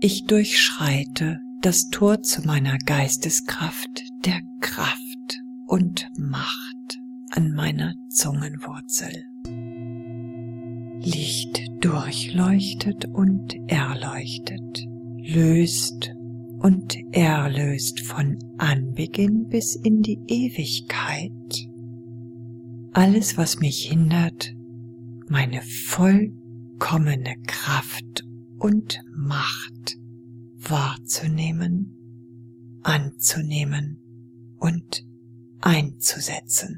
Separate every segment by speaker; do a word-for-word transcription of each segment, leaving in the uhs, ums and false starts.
Speaker 1: Ich durchschreite das Tor zu meiner Geisteskraft, der Kraft und Macht an meiner Zungenwurzel. Licht durchleuchtet und erleuchtet, löst und erlöst von Anbeginn bis in die Ewigkeit. Alles, was mich hindert, meine vollkommene Kraft und Macht wahrzunehmen, anzunehmen und einzusetzen.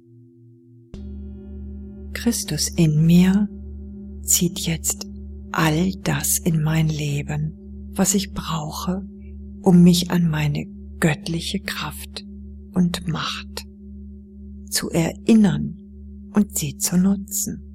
Speaker 1: Christus in mir zieht jetzt all das in mein Leben, was ich brauche, um mich an meine göttliche Kraft und Macht zu erinnern und sie zu nutzen.